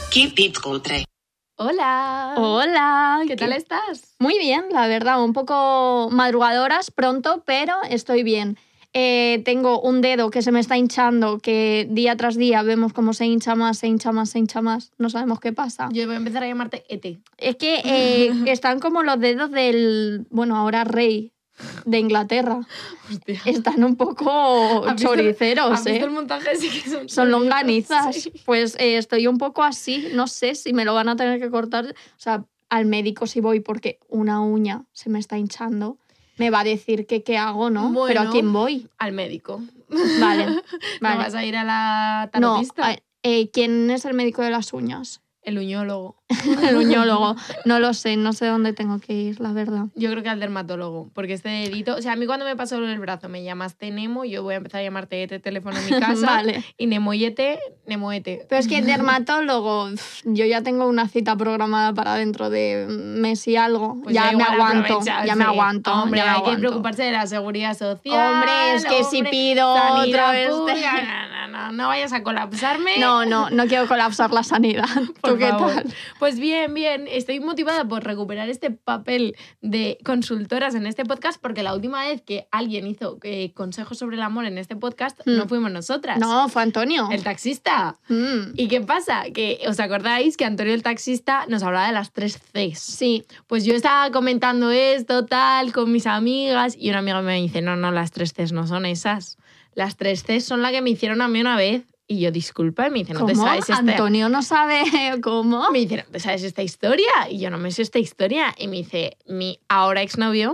Keep it culture. Hola. Hola. ¿Qué tal estás? Muy bien, la verdad. Un poco madrugadoras pronto, pero estoy bien. Tengo un dedo que se me está hinchando, que día tras día vemos cómo se hincha más, se hincha más, se hincha más. No sabemos qué pasa. Yo voy a empezar a llamarte Ete. Es que están como los dedos del, bueno, ahora rey de Inglaterra. Hostia. Están un poco choriceros, ¿Has visto el montaje? Sí que son longanizas. Sí. Pues estoy un poco así, no sé si me lo van a tener que cortar. O sea, al médico si voy porque una uña se me está hinchando, me va a decir que qué hago, ¿no? Bueno, ¿Pero a quién voy? Al médico. Vale. ¿No vas a ir a la No, tarotista? ¿quién es el médico de las uñas? El uñólogo. El uñólogo. No lo sé, no sé dónde tengo que ir, la verdad. Yo creo que al dermatólogo, porque este dedito... O sea, a mí cuando me pasó el brazo me llamaste Nemo, yo voy a empezar a llamarte Ete teléfono en mi casa. Vale. Y Nemo y Ete, Nemo Ete. Pero es que el dermatólogo, yo ya tengo una cita programada para dentro de mes y algo. Pues ya me igual aguanto, aprovecharse. ya me aguanto. Hombre, ya me hay que aguanto. preocuparse de la seguridad social. Hombre, es que si pido sanidad otra vez... pública, no vayas a colapsarme. No quiero colapsar la sanidad. Por ¿Tú qué favor. tal? Pues bien. Estoy motivada por recuperar este papel de consultoras en este podcast porque la última vez que alguien hizo consejos sobre el amor en este podcast no fuimos nosotras. No, fue Antonio. El taxista. ¿Y qué pasa? Que ¿os acordáis que Antonio el taxista nos hablaba de las 3 Cs? Sí. Pues yo estaba comentando esto, tal, con mis amigas y una amiga me dice, no, las 3 Cs no son esas. Las 3 Cs son las que me hicieron a mí una vez. Y yo, disculpa, y me dice, ¿no te sabes esta? Antonio no sabe cómo. Me dice, ¿no te sabes esta historia? Y yo, no me sé esta historia. Y me dice, mi ahora exnovio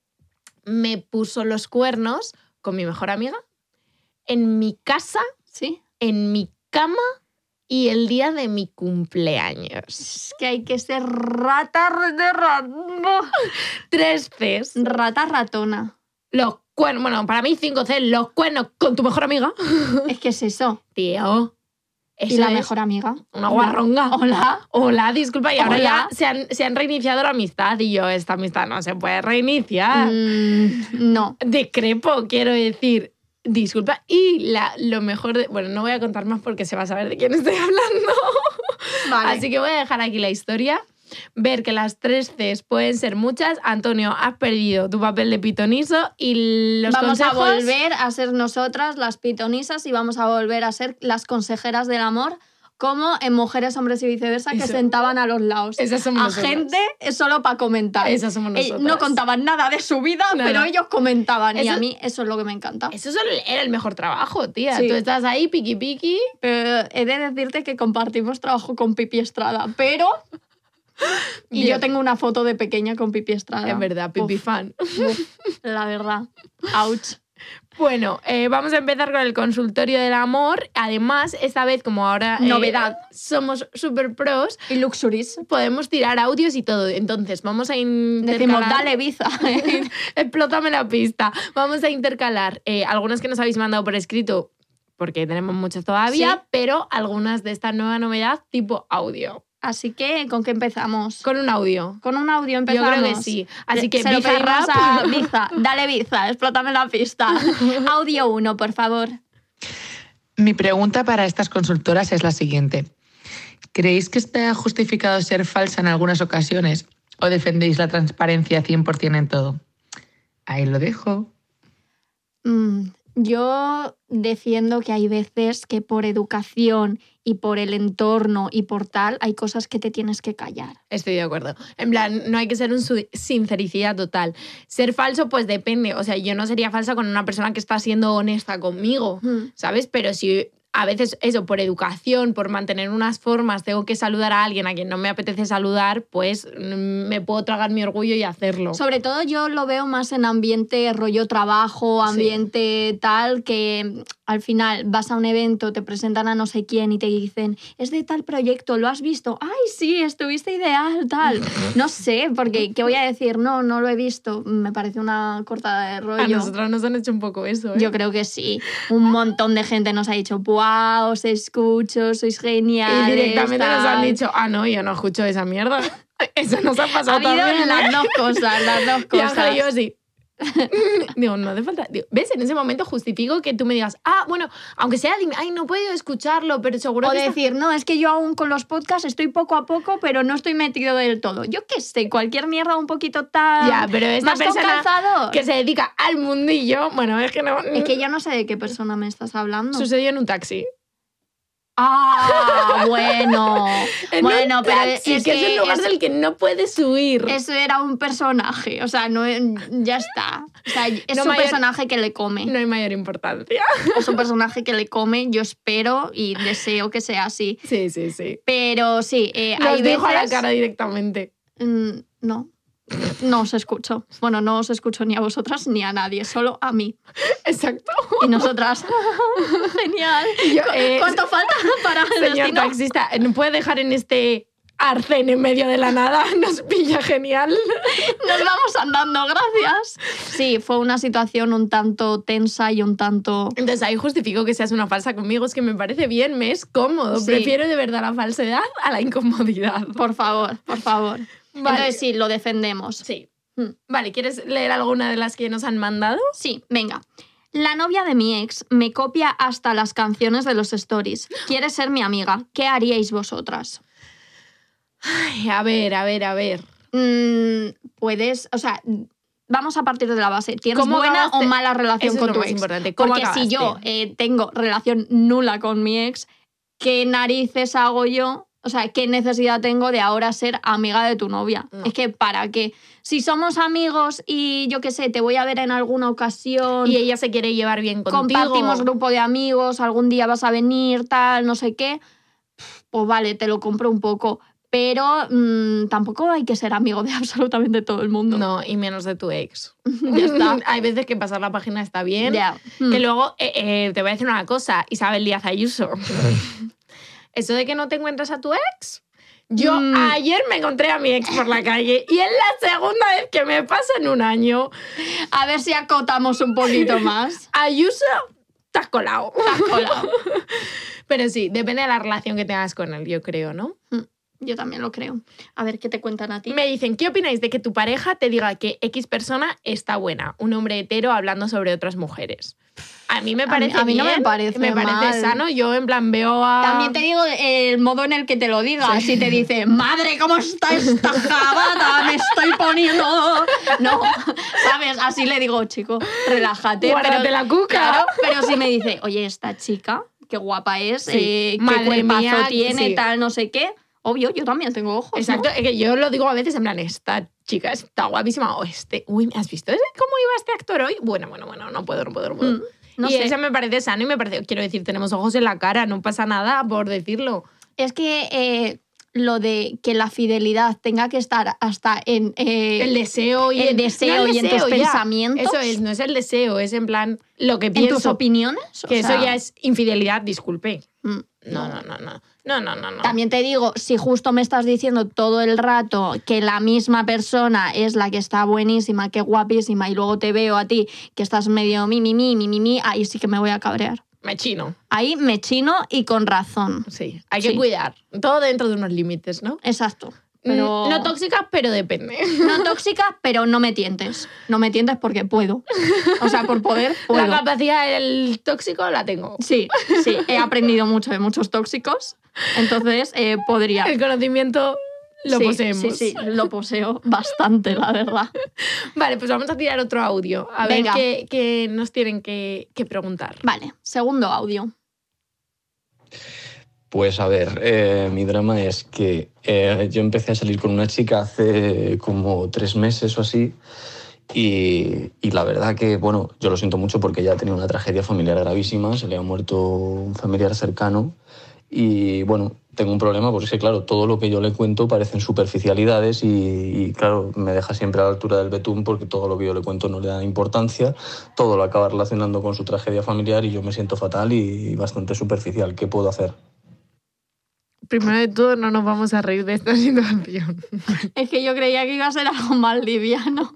me puso los cuernos con mi mejor amiga en mi casa, Sí. en mi cama y el día de mi cumpleaños. Es que hay que ser rata de ratona. 3 Cs. Rata ratona. Los cuernos, bueno, para mí 5 Cs, los cuernos con tu mejor amiga. Es que es eso. Tío. ¿Y la mejor amiga? Una guarronga. Hola, disculpa. Y ahora Hola. ya se han reiniciado la amistad. Y yo, esta amistad no se puede reiniciar. No. Discrepo, quiero decir. Disculpa. Y lo mejor de... Bueno, no voy a contar más porque se va a saber de quién estoy hablando. Vale. Así que voy a dejar aquí la historia. Ver que las 3 Cs pueden ser muchas. Antonio, has perdido tu papel de pitoniso y los vamos consejos... a volver a ser nosotras las pitonisas y vamos a volver a ser las consejeras del amor, como en Mujeres, Hombres y Viceversa, que Eso. sentaban a los lados. Esas somos a nosotras. gente solo para comentar. Esas somos nosotras. No contaban nada de su vida, Nada. pero ellos comentaban. Y Eso- a mí eso es lo que me encanta. Eso era el mejor trabajo, tía. Sí. Tú estás ahí, piqui. Pero he de decirte que compartimos trabajo con Pipi Estrada, pero... Y Bien. yo tengo una foto de pequeña con Pipi Estrada. Es verdad, pipi fan. La verdad. Ouch. Bueno, vamos a empezar con el consultorio del amor. Además, esta vez, como ahora Novedad. somos super pros, Y Luxuries. podemos tirar audios y todo. Entonces, vamos a intercalar... Decimos, dale, Biza. Explótame la pista. Vamos a intercalar algunas que nos habéis mandado por escrito, porque tenemos muchas todavía, Sí. pero algunas de esta nueva novedad tipo audio. Así que, ¿con qué empezamos? Con un audio. Con un audio empezamos. Yo creo que sí. Así que se lo Biza pedimos Rap. a Biza. Dale, Biza, explótame la pista. Audio 1, por favor. Mi pregunta para estas consultoras es la siguiente. ¿Creéis que está justificado ser falsa en algunas ocasiones o defendéis la transparencia 100% en todo? Ahí lo dejo. Yo defiendo que hay veces que por educación y por el entorno y por tal, hay cosas que te tienes que callar. Estoy de acuerdo. En plan, no hay que ser un sinceridad total. Ser falso, pues depende. O sea, yo no sería falsa con una persona que está siendo honesta conmigo, ¿sabes? Pero si a veces eso, por educación, por mantener unas formas, tengo que saludar a alguien a quien no me apetece saludar, pues me puedo tragar mi orgullo y hacerlo. Sobre todo yo lo veo más en ambiente rollo trabajo, ambiente tal, que al final vas a un evento, te presentan a no sé quién y te dicen, es de tal proyecto, ¿lo has visto? Ay, sí, estuviste ideal, tal. No sé, porque ¿qué voy a decir? No lo he visto. Me parece una cortada de rollo. A nosotras nos han hecho un poco eso, ¿eh? Yo creo que sí. Un montón de gente nos ha dicho, ¡buah, os escucho, sois geniales! Y directamente nos han tal". dicho, no, yo no escucho esa mierda. Eso nos ha Ha pasado habido también, ¿eh? las dos cosas, las dos Y Ángel cosas. y yo sí. Digo, no hace falta. Digo, ¿ves? En ese momento justifico que tú me digas, bueno, aunque sea, dime, ay, no he podido escucharlo, pero seguro O que decir, no, es que yo aún con los podcasts estoy poco a poco, pero no estoy metido del todo. Yo qué sé, cualquier mierda un poquito tan... Ya, pero esta más con persona calzador. que se dedica al mundillo, bueno, es que no... Es que yo no sé de qué persona me estás hablando. Sucedió en un taxi. Ah, bueno. En Bueno, un pero taxi, es que es un lugar del que no puedes huir. eso era un personaje, o sea, no, ya está. O sea, es No un mayor- personaje que le come. No hay mayor importancia. Es un personaje que le come, yo espero y deseo que sea así. Sí, sí, sí. Pero sí, Nos hay dijo a la veces... cara directamente. No os escucho. Bueno, no os escucho ni a vosotras ni a nadie, solo a mí. Exacto. Y nosotras. Genial. Yo, ¿Cuánto falta para el Señor destino? taxista, ¿no puede dejar en este arcén en medio de la nada? Nos pilla genial. Nos vamos andando, gracias. Sí, fue una situación un tanto tensa y un tanto... Entonces ahí justifico que seas una falsa conmigo, es que me parece bien, me es cómodo. Sí. Prefiero de verdad la falsedad a la incomodidad. Por favor, por favor. Vale. Entonces sí, lo defendemos. Sí. Mm. Vale, ¿quieres leer alguna de las que nos han mandado? Sí, venga. La novia de mi ex me copia hasta las canciones de los stories. Quiere ser mi amiga. ¿Qué haríais vosotras? Ay, a ver. Puedes, o sea, vamos a partir de la base. ¿Tienes ¿Cómo buena acabaste? o mala relación Eso es con lo tu más ex? importante. ¿Cómo Porque si yo acabaste? tengo relación nula con mi ex, ¿qué narices hago yo? O sea, ¿qué necesidad tengo de ahora ser amiga de tu novia? No. Es que, ¿para qué? Si somos amigos y yo qué sé, te voy a ver en alguna ocasión, Y ella se quiere llevar bien contigo. compartimos grupo de amigos, algún día vas a venir, tal, no sé qué, pues vale, te lo compro un poco. Pero tampoco hay que ser amigo de absolutamente todo el mundo. No, y menos de tu ex. Ya está. Hay veces que pasar la página está bien. Ya. Que luego, te voy a decir una cosa, Isabel Díaz Ayuso. Eso de que no te encuentras a tu ex. Yo ayer me encontré a mi ex por la calle y es la segunda vez que me pasa en un año. A ver si acotamos un poquito más. Ayuso, te has colado. Te has colado. Pero sí, depende de la relación que tengas con él, yo creo, ¿no? Yo también lo creo. A ver qué te cuentan a ti. Me dicen, ¿qué opináis de que tu pareja te diga que X persona está buena? Un hombre hetero hablando sobre otras mujeres. A mí me parece a mí no bien, me parece mal. sano. Yo en plan veo a... También te digo el modo en el que te lo diga. Si te dice, madre, ¿cómo está esta jabata? Me estoy poniendo... No, ¿sabes? Así le digo, chico, relájate. Guárdate la cuca. Claro, pero si me dice, oye, esta chica, qué guapa es, Sí. qué Madre cuerpazo mía, tiene, sí. tal, no sé qué. Obvio, yo también tengo ojos, Exacto, ¿no? es que yo lo digo a veces en plan, esta chica está guapísima. O uy, ¿has visto cómo iba este actor hoy? Bueno, no puedo. No y sé. eso me parece sano y me parece, quiero decir, tenemos ojos en la cara, no pasa nada por decirlo. Es que lo de que la fidelidad tenga que estar hasta en... El deseo y el deseo y en tus ya. pensamientos. Eso es, no es el deseo, es en plan lo que en pienso. tus opiniones. Que o eso sea, ya es infidelidad, disculpe. mm, No. También te digo, si justo me estás diciendo todo el rato que la misma persona es la que está buenísima, que guapísima, y luego te veo a ti que estás medio mi, ahí sí que me voy a cabrear. Me chino. Ahí me chino y con razón. Sí, hay que Sí. cuidar. Todo dentro de unos límites, ¿no? Exacto. Pero... No tóxica, pero depende. No tóxica, pero no me tientes. No me tientes porque puedo. O sea, por poder, puedo. La capacidad del tóxico la tengo. Sí, he aprendido mucho de muchos tóxicos, entonces podría. El conocimiento lo Sí, poseemos. Sí, lo poseo bastante, la verdad. Vale, pues vamos a tirar otro audio. A Venga. ver qué nos tienen que preguntar. Vale, segundo audio. Pues a ver, mi drama es que yo empecé a salir con una chica hace como 3 meses o así y la verdad que, bueno, yo lo siento mucho porque ella ha tenido una tragedia familiar gravísima, se le ha muerto un familiar cercano y, bueno, tengo un problema porque es que, claro, todo lo que yo le cuento parecen superficialidades y claro, me deja siempre a la altura del betún porque todo lo que yo le cuento no le da importancia, todo lo acaba relacionando con su tragedia familiar y yo me siento fatal y bastante superficial. ¿Qué puedo hacer? Primero de todo, no nos vamos a reír de esta situación. Es que yo creía que iba a ser algo más liviano.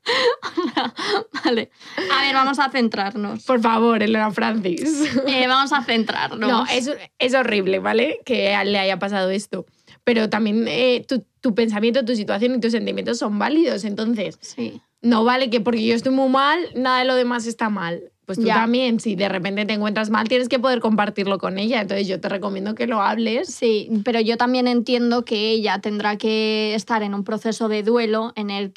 Vale. A ver, vamos a centrarnos. Por favor, Elena Francis. Vamos a centrarnos. No, es horrible, ¿vale? Que le haya pasado esto. Pero también tu pensamiento, tu situación y tus sentimientos son válidos. Entonces, Sí. No vale que porque yo estoy muy mal, nada de lo demás está mal. Pues tú también, si de repente te encuentras mal, tienes que poder compartirlo con ella. Entonces yo te recomiendo que lo hables. Sí, pero yo también entiendo que ella tendrá que estar en un proceso de duelo en el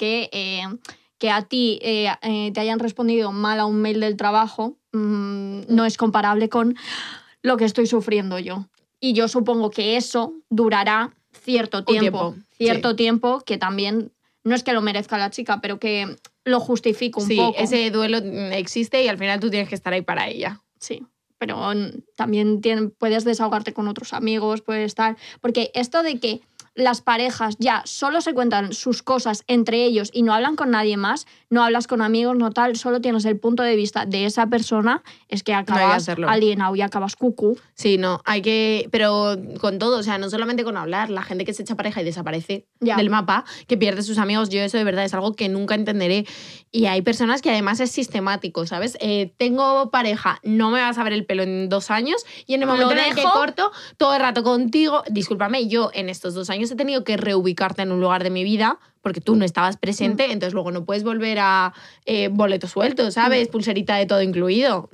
que a ti te hayan respondido mal a un mail del trabajo no es comparable con lo que estoy sufriendo yo. Y yo supongo que eso durará cierto tiempo. Cierto tiempo que también, no es que lo merezca la chica, pero que lo justifico un poco. Sí, ese duelo existe y al final tú tienes que estar ahí para ella. Sí, pero también puedes desahogarte con otros amigos, puedes estar... Porque esto de que las parejas ya solo se cuentan sus cosas entre ellos y no hablan con nadie más, no hablas con amigos, no tal, solo tienes el punto de vista de esa persona, es que acabas alienado y acabas cucú. Sí, no, hay que... Pero con todo, o sea, no solamente con hablar, la gente que se echa pareja y desaparece del mapa, que pierde sus amigos, yo eso de verdad es algo que nunca entenderé. Y hay personas que además es sistemático, ¿sabes? Tengo pareja, no me vas a ver el pelo en 2 años y en el momento en el que corto todo el rato contigo, discúlpame, yo en estos 2 años he tenido que reubicarte en un lugar de mi vida porque tú no estabas presente, entonces luego no puedes volver a boleto suelto, ¿sabes? Pulserita de todo incluido.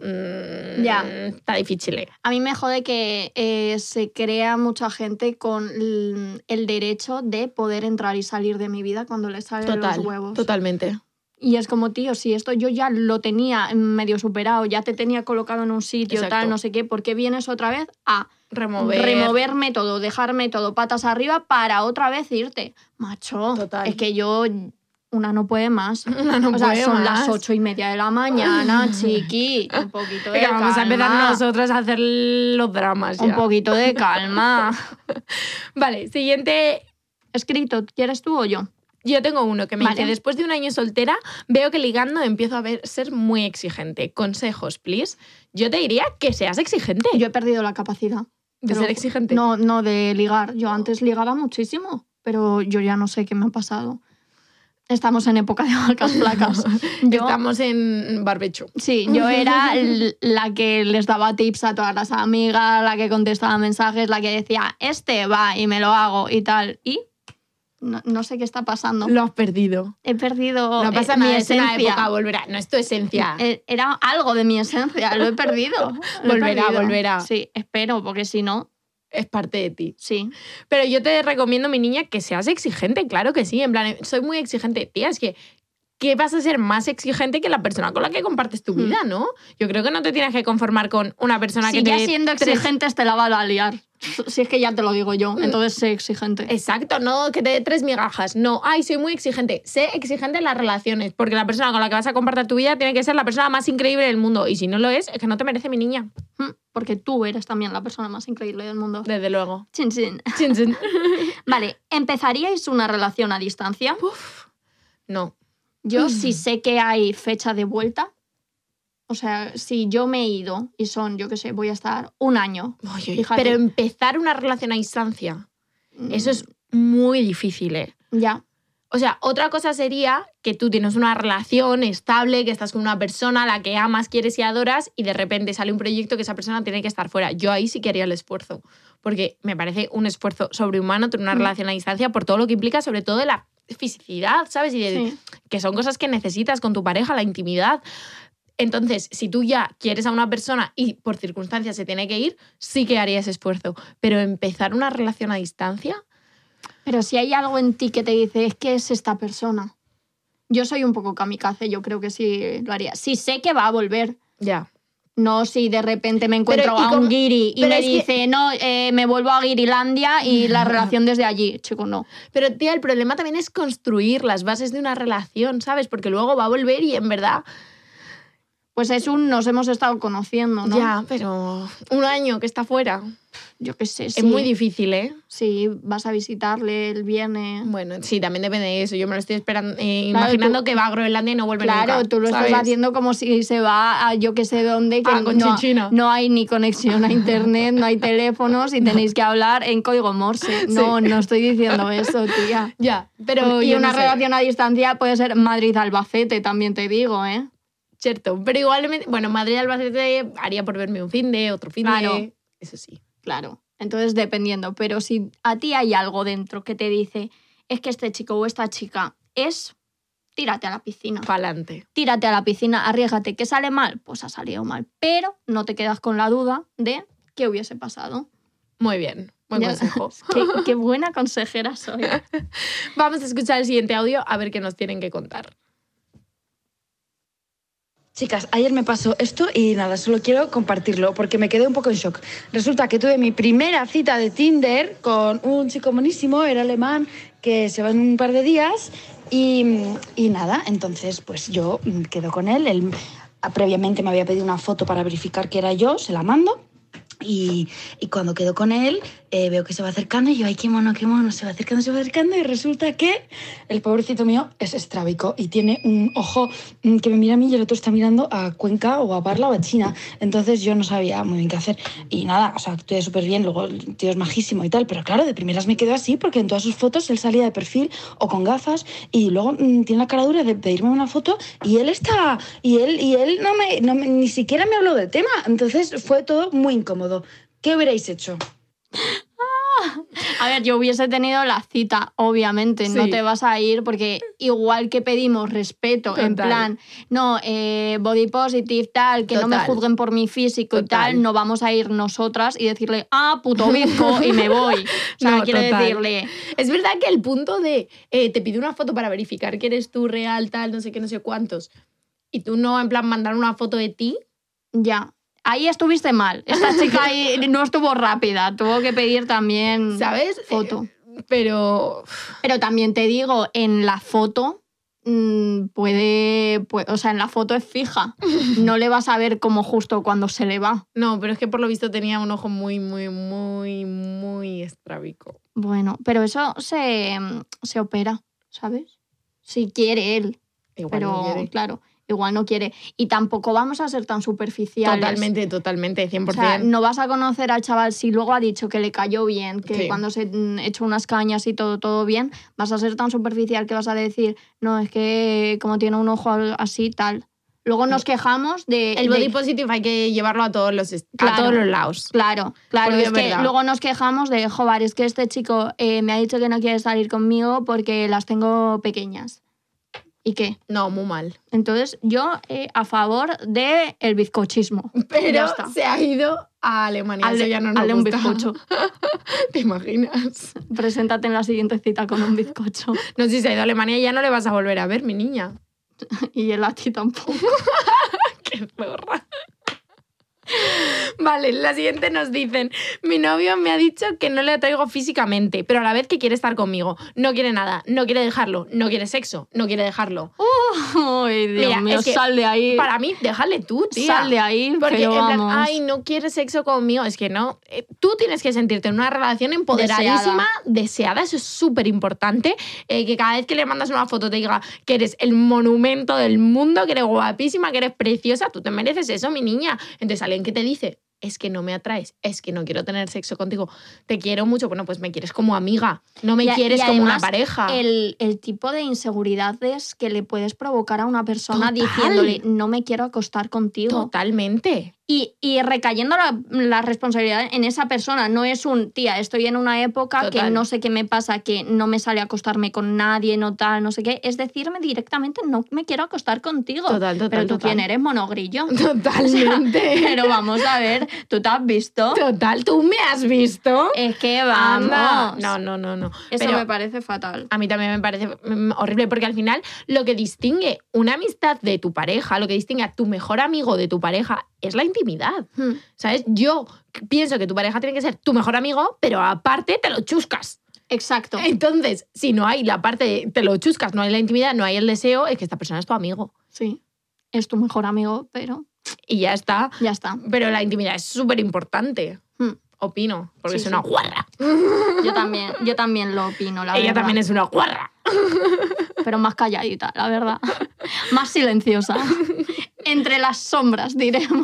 Está difícil. A mí me jode que se crea mucha gente con el derecho de poder entrar y salir de mi vida cuando les salen los huevos. Totalmente. Y es como, tío, si esto yo ya lo tenía medio superado, ya te tenía colocado en un sitio, tal, no sé qué, ¿por qué vienes otra vez a removerme todo, dejarme todo patas arriba para otra vez irte? Macho, es que una no puede más. Son las 8:30 de la mañana, chiqui. Un poquito de calma. Vamos a empezar nosotros a hacer los dramas ya. Un poquito de calma. Vale, siguiente escrito. ¿Quieres tú o yo? Yo tengo uno que me dice, después de un año soltera, veo que ligando empiezo a ser muy exigente. Consejos, please. Yo te diría que seas exigente. Yo he perdido la capacidad. ¿De ser exigente? No de ligar. Yo antes ligaba muchísimo, pero yo ya no sé qué me ha pasado. Estamos en época de vacas flacas. Estamos en barbecho. Sí, yo era la que les daba tips a todas las amigas, la que contestaba mensajes, la que decía, va y me lo hago y tal. Y no sé qué está pasando. Lo has perdido. He perdido no pasa nada, mi esencia. Es una época, volverá. No es tu esencia. Era algo de mi esencia, lo he perdido. Volverá. Sí, espero, porque si no... Es parte de ti. Sí. Pero yo te recomiendo, mi niña, que seas exigente, claro que sí. En plan, soy muy exigente. Tía, es que ¿qué vas a ser más exigente que la persona con la que compartes tu vida, no? Yo creo que no te tienes que conformar con una persona que te... Si ya siendo exigente te la va a liar. Si es que ya te lo digo yo, entonces sé exigente. Exacto, no que te dé 3 migajas. No, soy muy exigente. Sé exigente en las relaciones, porque la persona con la que vas a compartir tu vida tiene que ser la persona más increíble del mundo. Y si no lo es que no te merece, mi niña. Porque tú eres también la persona más increíble del mundo. Desde luego. Chin, chin. Chin, chin. Vale, ¿empezaríais una relación a distancia? No. Yo sí sé que hay fecha de vuelta. O sea, si yo me he ido y son, yo qué sé, voy a estar 1 año. Fíjate. Pero empezar una relación a distancia, eso es muy difícil, ¿eh? Ya. O sea, otra cosa sería que tú tienes una relación estable, que estás con una persona a la que amas, quieres y adoras, y de repente sale un proyecto que esa persona tiene que estar fuera. Yo ahí sí que haría el esfuerzo, porque me parece un esfuerzo sobrehumano tener una relación a distancia por todo lo que implica, sobre todo de la fisicidad, ¿sabes? Y que son cosas que necesitas con tu pareja, la intimidad. Entonces, si tú ya quieres a una persona y por circunstancias se tiene que ir, sí que haría ese esfuerzo. Pero empezar una relación a distancia... Pero si hay algo en ti que te dice, es que es esta persona. Yo soy un poco kamikaze, yo creo que sí lo haría. Si sé que va a volver. Ya. No si de repente me encuentro a un guiri y me dice, no, me vuelvo a Guirilandia y la relación desde allí. Chico, no. Pero, tía, el problema también es construir las bases de una relación, ¿sabes? Porque luego va a volver y en verdad... Pues nos hemos estado conociendo, ¿no? Ya, pero 1 año que está fuera. Yo qué sé, sí. Es muy difícil, ¿eh? Sí, vas a visitarle, él viene... Bueno, sí, también depende de eso. Yo me lo estoy esperando, imaginando que va a Groenlandia y no vuelve nunca. Claro, tú lo estás haciendo como si se va a yo que sé dónde, que no hay ni conexión a internet, no hay teléfonos y tenéis que hablar en código Morse. No estoy diciendo eso, tía. Ya, pero y una relación a distancia puede ser Madrid-Albacete, también te digo, ¿eh? Cierto, pero igualmente, bueno, Madrid-Albacete haría por verme un otro fin de... Eso sí. Claro, entonces dependiendo, pero si a ti hay algo dentro que te dice, es que este chico o esta chica es, tírate a la piscina. Pa'lante. Tírate a la piscina, arriésgate. ¿Que sale mal? Pues ha salido mal. Pero no te quedas con la duda de qué hubiese pasado. Muy bien. Buen consejo. Qué buena consejera soy. Vamos a escuchar el siguiente audio a ver qué nos tienen que contar. Chicas, ayer me pasó esto y nada, solo quiero compartirlo porque me quedé un poco en shock. Resulta que tuve mi primera cita de Tinder con un chico monísimo, era alemán, que se va en un par de días y nada, entonces pues yo quedo con él. Él previamente me había pedido una foto para verificar que era yo, se la mando. Y cuando quedo con él, veo que se va acercando y yo, ay, qué mono, se va acercando y resulta que el pobrecito mío es estrábico y tiene un ojo que me mira a mí y el otro está mirando a Cuenca o a Parla o a China. Entonces yo no sabía muy bien qué hacer y nada, o sea, actué súper bien, luego el tío es majísimo y tal, pero claro, de primeras me quedo así porque en todas sus fotos él salía de perfil o con gafas y luego tiene la cara dura de pedirme una foto y él está, y él ni siquiera me habló del tema, entonces fue todo muy incómodo. ¿Qué hubierais hecho? A ver, yo hubiese tenido la cita, obviamente, Sí. no te vas a ir porque igual que pedimos respeto, en Total. plan, no, body positive, tal, que no me Total. juzguen por mi físico y Total. tal, no vamos a ir nosotras y decirle, puto bizco, y me voy. O sea, No, quiero total. decirle, Es verdad que el punto de te pido una foto para verificar que eres tú real, tal, no sé qué, no sé cuántos, y tú no, en plan, mandar una foto de ti. ya. Ahí estuviste mal. Esta chica ahí no estuvo rápida. Tuvo que pedir también ¿Sabes? foto. Pero Pero también te digo, en la foto puede, o sea, en la foto es fija. No le vas a ver como justo cuando se le va. no, pero es que por lo visto tenía un ojo muy, muy, muy, muy estrábico. Bueno, pero eso se opera, ¿sabes? Si quiere él. Igual Pero no quiere. claro, igual no quiere. Y tampoco vamos a ser tan superficiales. Totalmente, 100%. O sea, no vas a conocer al chaval si luego ha dicho que le cayó bien, que Sí. cuando se echó unas cañas y todo bien, vas a ser tan superficial que vas a decir, no, es que como tiene un ojo así, tal. Luego nos quejamos de... El body positive hay que llevarlo a todos los, Claro. a todos los lados. Claro, Porque es es que verdad. luego nos quejamos de, joder, es que este chico me ha dicho que no quiere salir conmigo porque las tengo pequeñas. ¿Y qué? No, muy mal. Entonces, yo a favor del bizcochismo. Ya Pero está. se ha ido a Alemania. Eso ya no nos hazle un gusta. bizcocho. ¿Te imaginas? Preséntate en la siguiente cita con un bizcocho. No, si se ha ido a Alemania ya no le vas a volver a ver, mi niña. Y él a ti tampoco. ¡Qué zorra! Vale, la siguiente nos dicen, mi novio me ha dicho que no le atraigo físicamente, pero a la vez que quiere estar conmigo. No quiere nada, no quiere dejarlo, no quiere sexo, no quiere dejarlo. Ay, Dios Mira, mío, es que sal de ahí. Para mí, déjale tú, tía. Sal de ahí, Porque pero en plan, vamos. ay, no quiere sexo conmigo. Es que no. Tú tienes que sentirte en una relación empoderadísima, deseada. Eso es súper importante. Que cada vez que le mandas una foto te diga que eres el monumento del mundo, que eres guapísima, que eres preciosa. Tú te mereces eso, mi niña. Entonces alguien que te dice, es que no me atraes, es que no quiero tener sexo contigo, te quiero mucho, bueno, pues me quieres como amiga, no me quieres como una además, pareja. El tipo de inseguridades que le puedes provocar a una persona Total. diciéndole, no me quiero acostar contigo. Totalmente. Y recayendo la responsabilidad en esa persona, no es un, tía, estoy en una época Total. que no sé qué me pasa, que no me sale a acostarme con nadie, no tal, no sé qué. Es decirme directamente, no me quiero acostar contigo. Total, Pero tú, total. ¿quién eres, monogrillo? Totalmente. Pero vamos a ver, ¿tú te has visto? Total, ¿tú me has visto? Es que Anda. vamos. No. Eso Pero me parece fatal. a mí también me parece horrible, porque al final lo que distingue una amistad de tu pareja, lo que distingue a tu mejor amigo de tu pareja, es la intimidad. ¿Sabes? Yo pienso que tu pareja tiene que ser tu mejor amigo, pero aparte te lo chuscas. Exacto. Entonces, si no hay la parte de te lo chuscas, no hay la intimidad, no hay el deseo, es que esta persona es tu amigo. Sí. Es tu mejor amigo, pero Y ya está. ya está. Pero la intimidad es súper importante. Opino, porque Sí, es una sí. guarra. Yo también lo opino, la Ella verdad. también es una guarra. Pero más calladita, la verdad. Más silenciosa. Entre las sombras, diremos.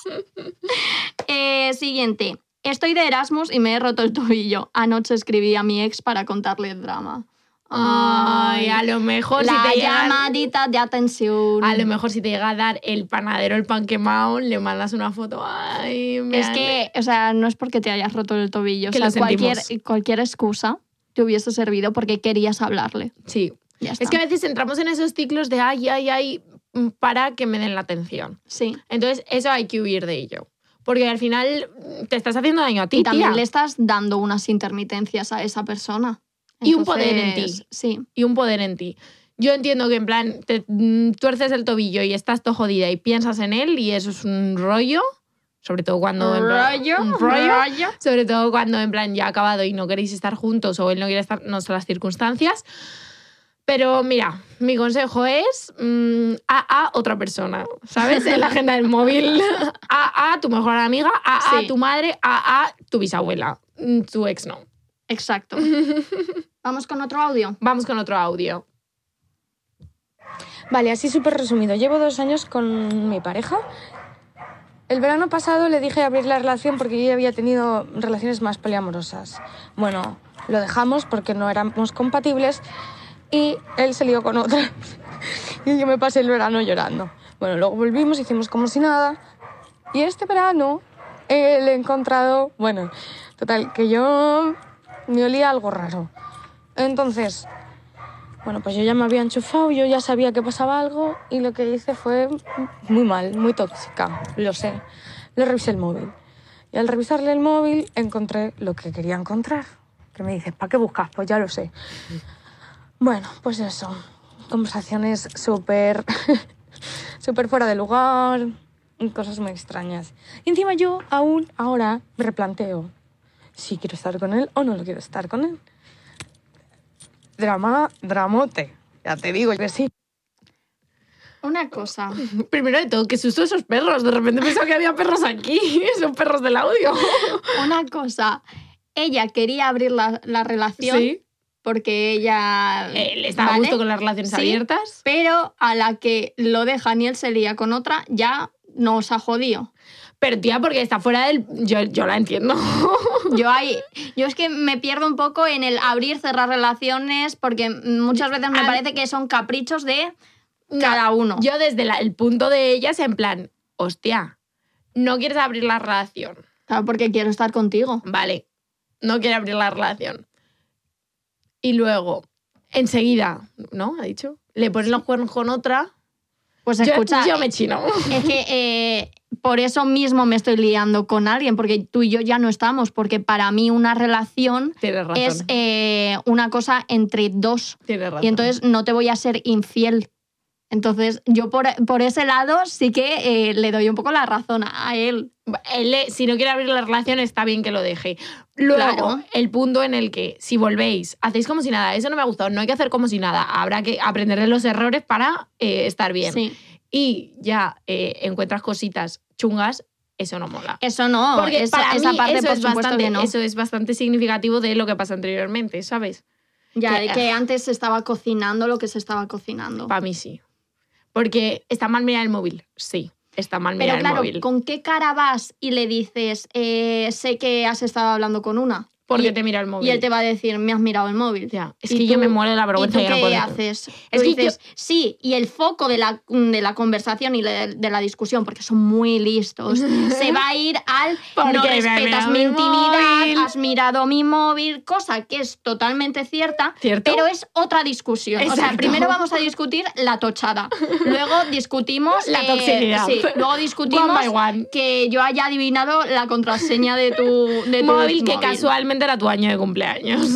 Siguiente. Estoy de Erasmus y me he roto el tobillo. Anoche escribí a mi ex para contarle el drama. Ay, a lo mejor la si te llega... llamadita de atención. A lo mejor si te llega a dar el panadero el pan quemado, le mandas una foto. Ay, Es que, o sea, no es porque te hayas roto el tobillo. Que O sea, lo sentimos. cualquier excusa te hubiese servido porque querías hablarle. Sí. Ya está. Es que a veces entramos en esos ciclos de ay, para que me den la atención. Sí. Entonces, eso hay que huir de ello. Porque al final te estás haciendo daño a ti, Y también tía. le estás dando unas intermitencias a esa persona. Y un poder en ti. Sí. Y un poder en ti. Yo entiendo que en plan te tuerces el tobillo y estás todo jodida y piensas en él y eso es un rollo, sobre todo cuando en plan, un rollo, sobre todo cuando en plan ya ha acabado y no queréis estar juntos o él no quiere estar, no son las circunstancias. Pero mira, mi consejo es a otra persona, ¿sabes? En la agenda del móvil. A tu mejor amiga, a Sí. tu madre, a tu bisabuela. Tu ex no. Exacto. Vamos con otro audio. Vamos con otro audio. Vale, así súper resumido. Llevo 2 años con mi pareja. El verano pasado le dije abrir la relación porque yo ya había tenido relaciones más poliamorosas. Bueno, lo dejamos porque no éramos compatibles y él se lió con otra. Y yo me pasé el verano llorando. Bueno, luego volvimos, hicimos como si nada. Y este verano le he encontrado... Bueno, total, que yo me olía algo raro. Entonces... Bueno, pues yo ya me había enchufado, yo ya sabía que pasaba algo y lo que hice fue muy mal, muy tóxica, lo sé. Le revisé el móvil y al revisarle el móvil encontré lo que quería encontrar. Que me dices, ¿para qué buscas? Pues ya lo sé. Bueno, pues eso, conversaciones súper fuera de lugar, cosas muy extrañas. Y encima yo aún ahora me replanteo si quiero estar con él o no lo quiero estar con él. Dramote. Ya te digo que sí. Una cosa. Primero de todo, qué susto esos perros. De repente pensaba que había perros aquí. Son perros del audio. Una cosa. Ella quería abrir la relación Sí. porque ella... Le estaba a ¿vale? gusto con las relaciones Sí. abiertas. Pero a la que lo dejan y él se lía con otra, ya nos ha jodido. Pero tía, porque está fuera del... Yo la entiendo. Yo es que me pierdo un poco en el abrir, cerrar relaciones, porque muchas veces me parece que son caprichos de cada uno. Yo desde el punto de ellas, en plan, hostia, no quieres abrir la relación. Claro, porque quiero estar contigo. Vale, no quiere abrir la relación. Y luego, enseguida, ¿no? Ha dicho, le pones los cuernos con otra. Pues escucha, Yo me chino. es que por eso mismo me estoy liando con alguien, porque tú y yo ya no estamos, porque para mí una relación Tienes razón. es una cosa entre dos. Tienes razón. Y entonces no te voy a ser infiel. Entonces yo por ese lado sí que le doy un poco la razón a él. Si no quiere abrir la relación, está bien que lo deje. Luego, Claro. el punto en el que, si volvéis, hacéis como si nada, eso no me ha gustado, no hay que hacer como si nada, habrá que aprender de los errores para estar bien. Sí. Y ya encuentras cositas chungas, eso no mola. Eso no, Porque para esa mí parte eso por es supuesto bastante, que no. eso es bastante significativo de lo que pasa anteriormente, ¿sabes? Ya, que- de que antes se estaba cocinando lo que se estaba cocinando. Para mí sí. Porque está mal mirar el móvil, sí. Está mal Pero mirar claro, el móvil. ¿con qué cara vas y le dices, sé que has estado hablando con una? Porque Y- te mira el móvil. Y él te va a decir, me has mirado el móvil. Ya, es Y que yo me muero de la vergüenza ¿Y y tú no qué puedo. haces? Es Tú que dices, sí, y el foco de la conversación y de la discusión, porque son muy listos, se va a ir al Porque no me ha respetas mirado mi mi intimidad, móvil". has mirado mi móvil, cosa que es totalmente cierta, ¿Cierto? pero es otra discusión. O sea, Exacto. primero vamos a discutir la tochada, luego discutimos... La toxicidad. Sí, luego discutimos One by one. que yo haya adivinado la contraseña de tu móvil que casualmente era tu año de cumpleaños.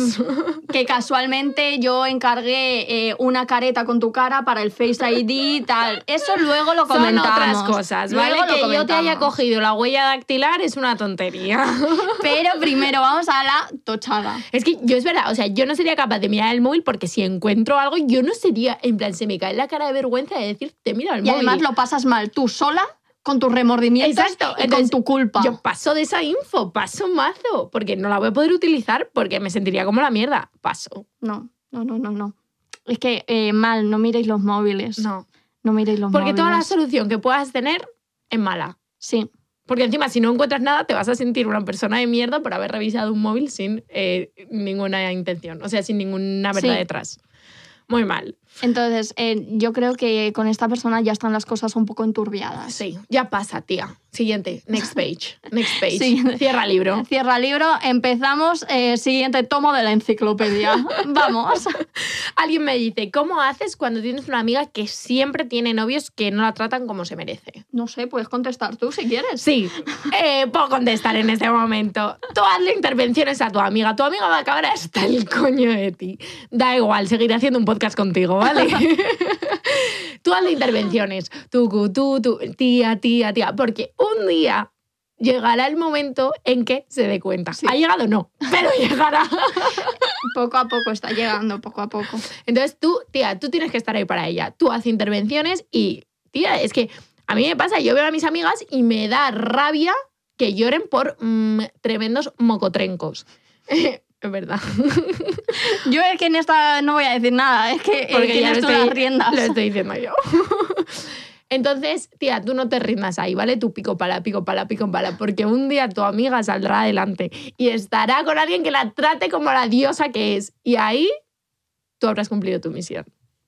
que casualmente yo encargué una careta con tu cara para el Face ID y tal. Eso luego lo Son comentamos. otras cosas, ¿vale? Luego lo Que yo te haya comentamos. cogido la huella dactilar es una tontería. Pero primero vamos a la tochada. Es que yo es verdad, o sea, yo no sería capaz de mirar el móvil porque si encuentro algo, yo no sería, en plan, se me cae la cara de vergüenza de decir, te mira el Y móvil. además lo pasas mal tú sola, con tus remordimientos Exacto. y Entonces, con tu culpa. Yo paso de esa info, paso mazo, porque no la voy a poder utilizar porque me sentiría como la mierda. Paso. No. Es que mal, no miréis los móviles. No. No miréis los Porque móviles. toda la solución que puedas tener es mala. Sí. Porque encima, si no encuentras nada, te vas a sentir una persona de mierda por haber revisado un móvil sin ninguna intención. O sea, sin ninguna verdad Sí. detrás. Muy mal. Entonces, yo creo que con esta persona ya están las cosas un poco enturbiadas. Sí, ya pasa, tía. Siguiente, next page. Next page. Siguiente. Cierra libro. Cierra libro, empezamos, siguiente tomo de la enciclopedia. Vamos. Alguien me dice, ¿cómo haces cuando tienes una amiga que siempre tiene novios que no la tratan como se merece? No sé, puedes contestar tú si quieres. Sí, puedo contestar en este momento. Tú hazle intervenciones a tu amiga. Tu amiga va a acabar hasta el coño de ti. Da igual, seguiré haciendo un podcast contigo, ¿vale? Tú hazle intervenciones. Tú, tía. Porque un día llegará el momento en que se dé cuenta. Sí. ¿Ha llegado? No, pero llegará. Poco a poco está llegando, poco a poco. Entonces tú, tía, tú tienes que estar ahí para ella. Tú haces intervenciones y, tía, es que a mí me pasa, yo veo a mis amigas y me da rabia que lloren por tremendos mocotrencos. Es verdad. Yo es que en esta no voy a decir nada, es que tienes tú las riendas. Lo estoy diciendo yo. Entonces, tía, tú no te rindas ahí, ¿vale? Tú pico pala, porque un día tu amiga saldrá adelante y estará con alguien que la trate como la diosa que es. Y ahí tú habrás cumplido tu misión.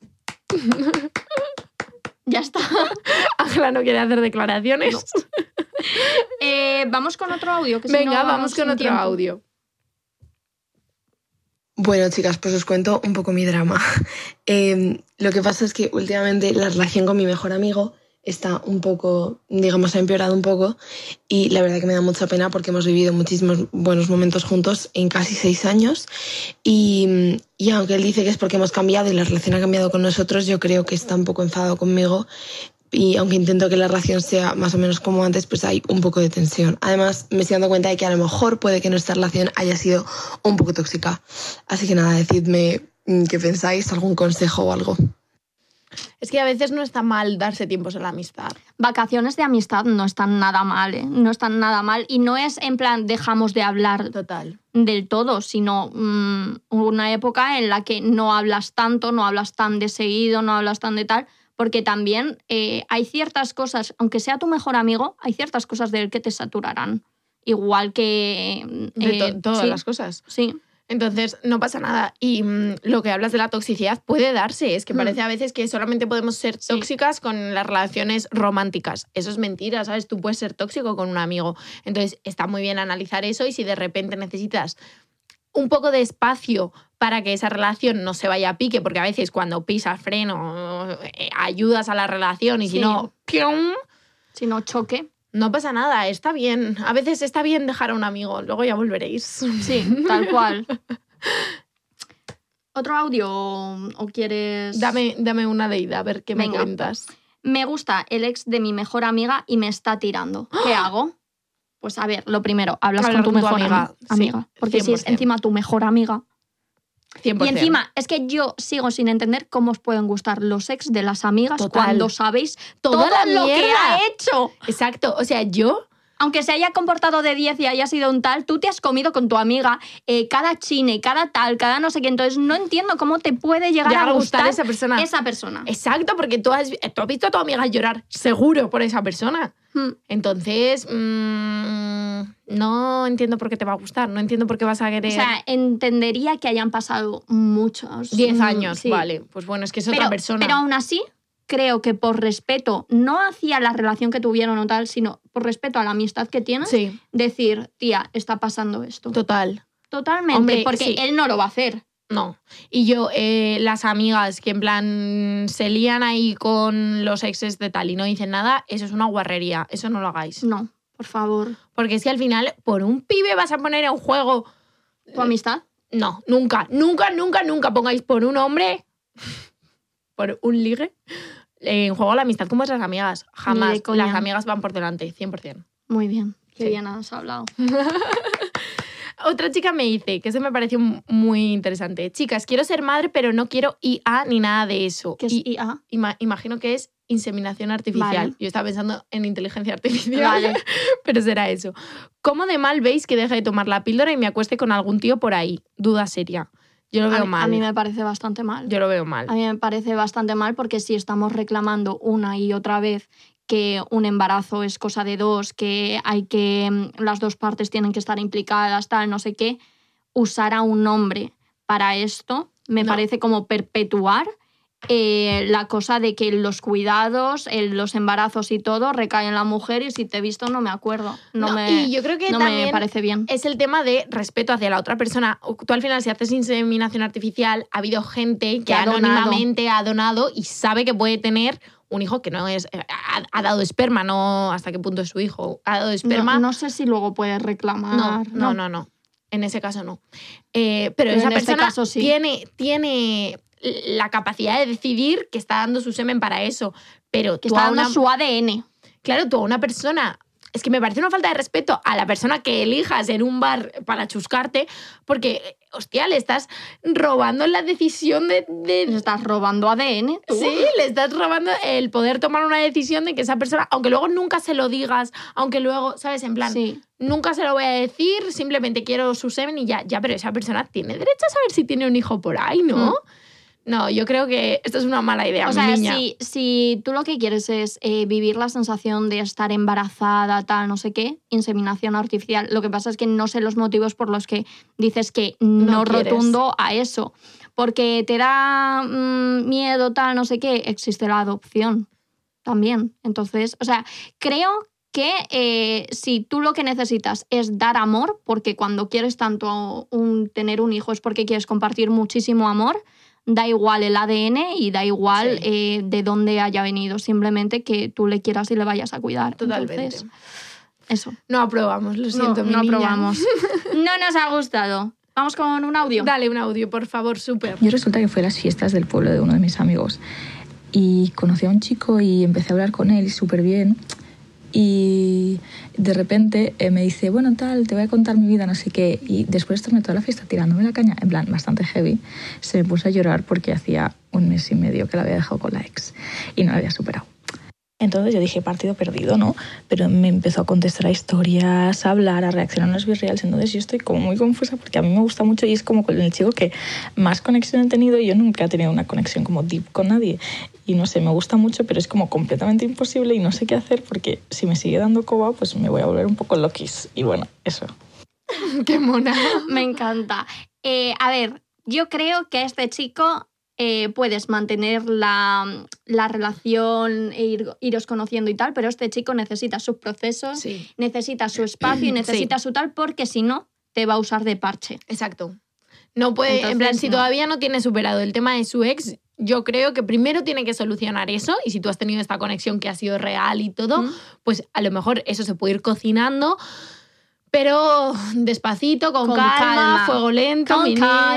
Ya está. Ángela no quiere hacer declaraciones. No. Vamos con otro audio. Que Venga, si no, vamos con sin otro tiempo. audio. Bueno, chicas, pues os cuento un poco mi drama. Lo que pasa es que últimamente la relación con mi mejor amigo está un poco, digamos, ha empeorado un poco y la verdad que me da mucha pena porque hemos vivido muchísimos buenos momentos juntos en casi 6 años y aunque él dice que es porque hemos cambiado y la relación ha cambiado con nosotros, yo creo que está un poco enfadado conmigo. Y aunque intento que la relación sea más o menos como antes, pues hay un poco de tensión. Además, me estoy dando cuenta de que a lo mejor puede que nuestra relación haya sido un poco tóxica. Así que nada, decidme qué pensáis, algún consejo o algo. Es que a veces no está mal darse tiempos en la amistad. Vacaciones de amistad no están nada mal, ¿eh? No están nada mal. Y no es en plan dejamos de hablar Total. del todo, sino una época en la que no hablas tanto, no hablas tan de seguido, no hablas tan de tal. Porque también hay ciertas cosas, aunque sea tu mejor amigo, hay ciertas cosas de él que te saturarán. Igual que... Todas sí, las cosas. Sí. Entonces, no pasa nada. Y lo que hablas de la toxicidad puede darse. Es que parece a veces que solamente podemos ser tóxicas con las relaciones románticas. Eso es mentira, ¿sabes? Tú puedes ser tóxico con un amigo. Entonces, está muy bien analizar eso y si de repente necesitas un poco de espacio para que esa relación no se vaya a pique, porque a veces cuando pisas freno ayudas a la relación y Sí. si no, ¡pium! Si no choque. No pasa nada, está bien. A veces está bien dejar a un amigo, luego ya volveréis. Sí, tal cual. ¿Otro audio o quieres...? Dame una deida, a ver qué Venga. me cuentas. Me gusta el ex de mi mejor amiga y me está tirando. ¿Qué hago? Pues a ver, lo primero, hablas Hablar con tu con tu mejor amiga, amiga. sí, Porque si es 100%. encima tu mejor amiga... 100%. Y encima, es que yo sigo sin entender cómo os pueden gustar los ex de las amigas Total. cuando sabéis Toda todo la lo que mierda. ha hecho. Exacto, o sea, yo... Aunque se haya comportado de 10 y haya sido un tal, tú te has comido con tu amiga cada chine, cada tal, cada no sé qué. Entonces no entiendo cómo te puede llegar a gustar esa persona. esa persona. Exacto, porque tú has visto a tu amiga llorar seguro por esa persona. Entonces, no entiendo por qué te va a gustar, no entiendo por qué vas a querer... O sea, entendería que hayan pasado muchos... 10 años, sí. vale. Pues bueno, es que es otra persona. Pero aún así, creo que por respeto, no hacia la relación que tuvieron o tal, sino por respeto a la amistad que tienen, Sí, decir, tía, está pasando esto. total. Totalmente, Hombre, porque sí. él no lo va a hacer. No. Y yo, las amigas que en plan se lían ahí con los exes de tal y no dicen nada, eso es una guarrería. Eso no lo hagáis. No, por favor. Porque es que al final, por un pibe vas a poner en juego... ¿Tu amistad? No, nunca pongáis por un hombre, por un ligue, en juego la amistad con vuestras amigas. Ni Jamás. de coña. Las amigas van por delante, 100%. Muy bien. Qué Sí. bien has hablado. Otra chica me dice, que eso me pareció muy interesante. Chicas, quiero ser madre, pero no quiero IA ni nada de eso. ¿Qué es Y IA? imagino que es inseminación artificial. Vale. Yo estaba pensando en inteligencia artificial, Vale. pero será eso. ¿Cómo de mal veis que deje de tomar la píldora y me acueste con algún tío por ahí? Duda seria. Yo lo veo mal. A mí me parece bastante mal. Yo lo veo mal. A mí me parece bastante mal porque si estamos reclamando una y otra vez que un embarazo es cosa de dos, que hay que las dos partes tienen que estar implicadas, tal, no sé qué, usar a un hombre para esto me No. parece como perpetuar la cosa de que los cuidados, los embarazos y todo recaen en la mujer y si te he visto no me acuerdo. Y yo creo que no también me parece bien. Es el tema de respeto hacia la otra persona. Tú al final, si haces inseminación artificial, ha habido gente que anónimamente ha donado y sabe que puede tener un hijo que no es... Ha dado esperma, no hasta qué punto es su hijo. Ha dado esperma. No sé si luego puedes reclamar. No. En ese caso no. Pero esa en persona este caso, sí. tiene la capacidad de decidir que está dando su semen para eso. Pero que está dando su ADN. Claro, tú a una persona... Es que me parece una falta de respeto a la persona que elijas en un bar para chuscarte, porque, hostia, le estás robando la decisión de... Le estás robando ADN, ¿tú? Sí, le estás robando el poder tomar una decisión de que esa persona, aunque luego nunca se lo digas, aunque luego, ¿sabes? En plan, sí. Nunca se lo voy a decir, simplemente quiero su semen y ya, pero esa persona tiene derecho a saber si tiene un hijo por ahí, ¿no? No, yo creo que esto es una mala idea, o sea, niña. Si tú lo que quieres es vivir la sensación de estar embarazada, tal, no sé qué, inseminación artificial, lo que pasa es que no sé los motivos por los que dices que no rotundo a eso. Porque te da miedo, tal, no sé qué, existe la adopción también. Entonces, o sea, creo que si tú lo que necesitas es dar amor, porque cuando quieres tanto tener un hijo es porque quieres compartir muchísimo amor, da igual el ADN y da igual de dónde haya venido, simplemente que tú le quieras y le vayas a cuidar. Totalmente. Entonces, eso. No aprobamos, lo siento, mi no niña. aprobamos. No nos ha gustado. Vamos con un audio. Dale un audio, por favor, súper. Yo resulta que fue a las fiestas del pueblo de uno de mis amigos y conocí a un chico y empecé a hablar con él súper bien. Y de repente me dice, bueno, tal, te voy a contar mi vida, no sé qué. Y después de estarme toda la fiesta tirándome la caña, en plan, bastante heavy, se me puso a llorar porque hacía 1 mes y medio que la había dejado con la ex y no la había superado. Entonces yo dije, partido perdido, ¿no? Pero me empezó a contestar a historias, a hablar, a reaccionar a los virreals. Entonces yo estoy como muy confusa porque a mí me gusta mucho y es como con el chico que más conexión he tenido y yo nunca he tenido una conexión como deep con nadie. Y no sé, me gusta mucho, pero es como completamente imposible y no sé qué hacer porque si me sigue dando coba, pues me voy a volver un poco loquis. Y bueno, eso. ¡Qué mona! Me encanta. A ver, yo creo que este chico... puedes mantener la relación e iros conociendo y tal, pero este chico necesita sus procesos, necesita su espacio y necesita su tal, porque si no, te va a usar de parche. Exacto. No puede, entonces, en plan, si todavía no tiene superado el tema de su ex, yo creo que primero tiene que solucionar eso, y si tú has tenido esta conexión que ha sido real y todo, pues a lo mejor eso se puede ir cocinando, pero despacito, con calma, fuego lento, con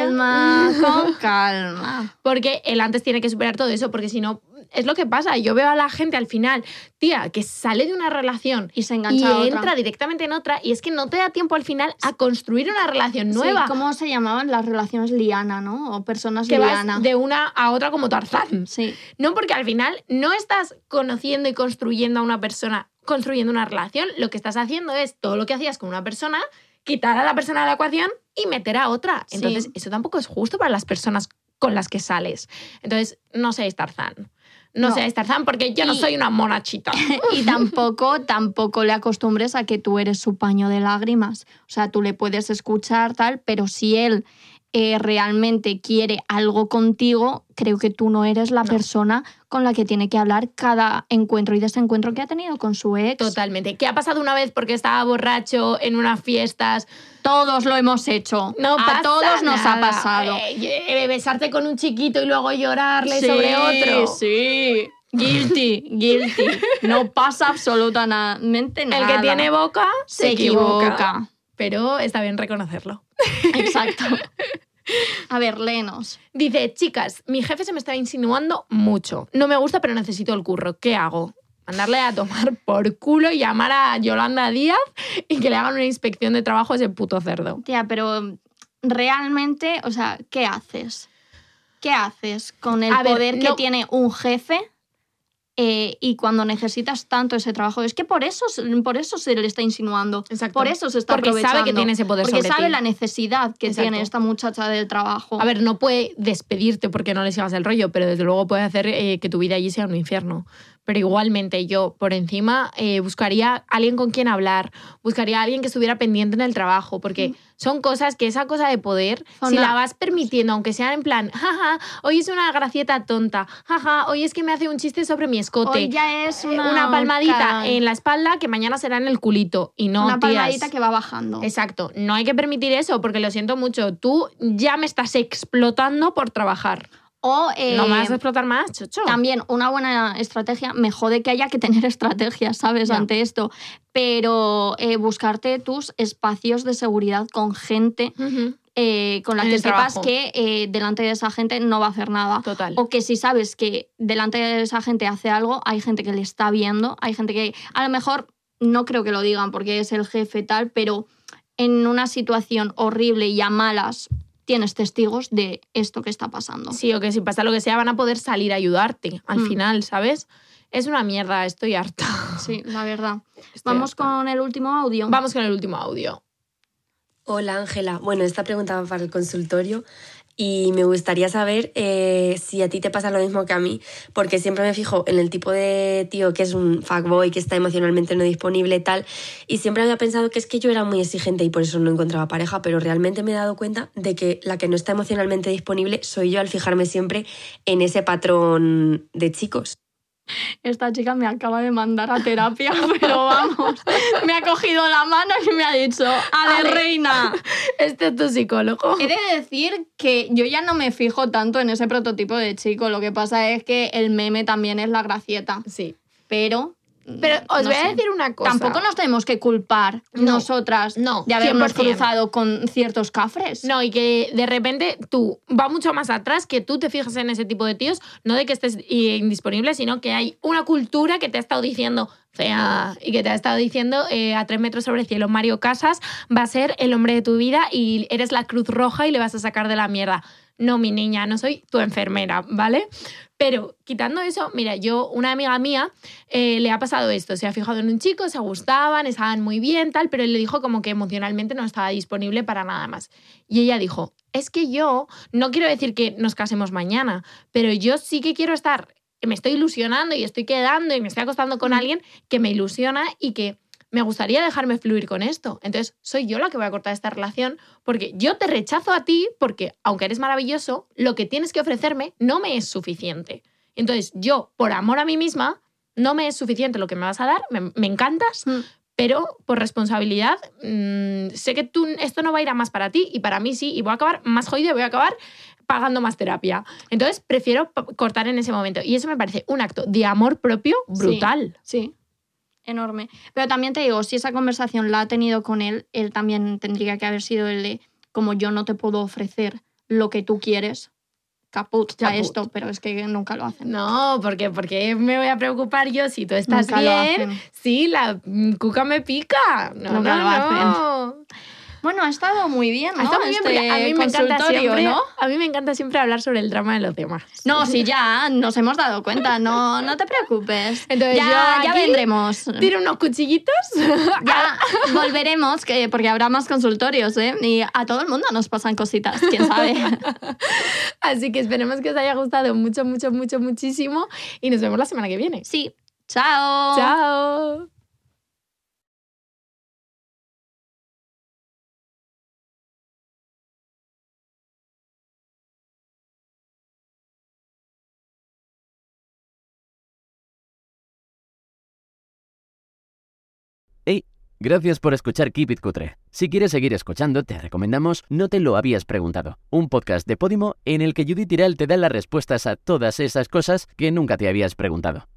calma. Porque él antes tiene que superar todo eso, porque si no, es lo que pasa. Yo veo a la gente al final, tía, que sale de una relación y se engancha a otra. Entra directamente en otra, y es que no te da tiempo al final a construir una relación nueva. Sí, ¿cómo se llamaban las relaciones liana, no? O personas que liana. Vas de una a otra como Tarzán. Sí. No, porque al final no estás conociendo y construyendo a una persona, construyendo una relación. Lo que estás haciendo es todo lo que hacías con una persona, quitar a la persona de la ecuación y meter a otra. Entonces, eso tampoco es justo para las personas con las que sales. Entonces, no seáis Tarzán. No seáis Tarzán, porque yo no soy una monachita. Y tampoco le acostumbres a que tú eres su paño de lágrimas. O sea, tú le puedes escuchar tal, pero si él realmente quiere algo contigo, creo que tú no eres la persona con la que tiene que hablar cada encuentro y desencuentro que ha tenido con su ex. Totalmente. ¿Qué ha pasado una vez porque estaba borracho en unas fiestas? Todos lo hemos hecho. A todos nos ha pasado. Besarte con un chiquito y luego llorarle sobre otro. Sí. Guilty. No pasa absolutamente nada. El que tiene boca se equivoca. Pero está bien reconocerlo. Exacto. A ver, léenos. Dice, chicas, mi jefe se me está insinuando mucho. No me gusta, pero necesito el curro. ¿Qué hago? Mandarle a tomar por culo y llamar a Yolanda Díaz y que le hagan una inspección de trabajo a ese puto cerdo. Tía, pero realmente, o sea, ¿qué haces? ¿Qué haces con el poder que tiene un jefe? Y cuando necesitas tanto ese trabajo, es que por eso se le está insinuando. Exacto. Por eso se está aprovechando. Porque sabe que tiene ese poder sobre ti. Porque sabe la necesidad que tiene esta muchacha del trabajo. A ver, no puede despedirte porque no le sigas el rollo, pero desde luego puede hacer que tu vida allí sea un infierno. pero igualmente yo por encima buscaría a alguien con quien hablar, buscaría a alguien que estuviera pendiente en el trabajo, porque son cosas que esa cosa de poder, si la vas permitiendo, aunque sea en plan, jaja, hoy es una gracieta tonta, jaja, hoy es que me hace un chiste sobre mi escote. Hoy ya es una palmadita en la espalda que mañana será en el culito. Y no, una tías. palmadita que va bajando. Exacto, no hay que permitir eso porque lo siento mucho, tú ya me estás explotando por trabajar. O, no me vas a explotar más, chocho. También una buena estrategia, me jode que haya que tener estrategias, ¿sabes? Ya. Ante esto. Pero buscarte tus espacios de seguridad con gente con la que sepas que delante de esa gente no va a hacer nada. Total. O que si sabes que delante de esa gente hace algo, hay gente que le está viendo, hay gente que a lo mejor, no creo que lo digan porque es el jefe tal, pero en una situación horrible y a malas tienes testigos de esto que está pasando. Sí, o que si pasa lo que sea van a poder salir a ayudarte al final, ¿sabes? Es una mierda, estoy harta. Sí, la verdad. Vamos con el último audio. Vamos con el último audio. Hola, Ángela. Bueno, esta pregunta va para el consultorio y me gustaría saber si a ti te pasa lo mismo que a mí, porque siempre me fijo en el tipo de tío que es un fuckboy, que está emocionalmente no disponible y tal, y siempre había pensado que es que yo era muy exigente y por eso no encontraba pareja, pero realmente me he dado cuenta de que la que no está emocionalmente disponible soy yo al fijarme siempre en ese patrón de chicos. Esta chica me acaba de mandar a terapia, pero vamos, me ha cogido la mano y me ha dicho, ¡ale, reina! Este es tu psicólogo. He de decir que yo ya no me fijo tanto en ese prototipo de chico, lo que pasa es que el meme también es la gracieta. Sí. Pero os voy a decir una cosa. Tampoco nos tenemos que culpar nosotras de habernos 100%. cruzado con ciertos cafres. No, y que de repente tú va mucho más atrás, que tú te fijas en ese tipo de tíos, no de que estés indisponible, sino que hay una cultura que te ha estado diciendo fea y que te ha estado diciendo a 3 metros sobre el cielo, Mario Casas va a ser el hombre de tu vida y eres la Cruz Roja y le vas a sacar de la mierda. No, mi niña, no soy tu enfermera, ¿vale? Pero quitando eso, mira, una amiga mía le ha pasado esto, se ha fijado en un chico, se gustaban, estaban muy bien, tal, pero él le dijo como que emocionalmente no estaba disponible para nada más. Y ella dijo, es que yo no quiero decir que nos casemos mañana, pero yo sí que quiero estar, me estoy ilusionando y estoy quedando y me estoy acostando con alguien que me ilusiona y que me gustaría dejarme fluir con esto. Entonces, soy yo la que voy a cortar esta relación porque yo te rechazo a ti porque, aunque eres maravilloso, lo que tienes que ofrecerme no me es suficiente. Entonces, yo, por amor a mí misma, no me es suficiente lo que me vas a dar, me encantas, pero por responsabilidad sé que esto no va a ir a más para ti y para mí sí, y voy a acabar más jodida y voy a acabar pagando más terapia. Entonces, prefiero cortar en ese momento. Y eso me parece un acto de amor propio brutal. Sí. Enorme. Pero también te digo, si esa conversación la ha tenido con él, él también tendría que haber sido el de, como yo no te puedo ofrecer lo que tú quieres, caput. Esto, pero es que nunca lo hacen. No, porque me voy a preocupar yo si tú estás nunca bien. Sí, la cuca me pica. Nunca lo hacen. Bueno, ha estado muy bien, ¿no? Ha estado muy bien, porque a mí me encanta siempre, ¿no? A mí me encanta siempre hablar sobre el drama de los demás. No, sí, ya nos hemos dado cuenta, no te preocupes. Entonces ya vendremos. Tiro unos cuchillitos. Ya volveremos, porque habrá más consultorios, ¿eh? Y a todo el mundo nos pasan cositas, quién sabe. Así que esperemos que os haya gustado mucho, mucho, mucho, muchísimo y nos vemos la semana que viene. Sí. Chao. Chao. Hey, gracias por escuchar Keep It Cutre. Si quieres seguir escuchando, te recomendamos No te lo habías preguntado, un podcast de Podimo en el que Judith Tiral te da las respuestas a todas esas cosas que nunca te habías preguntado.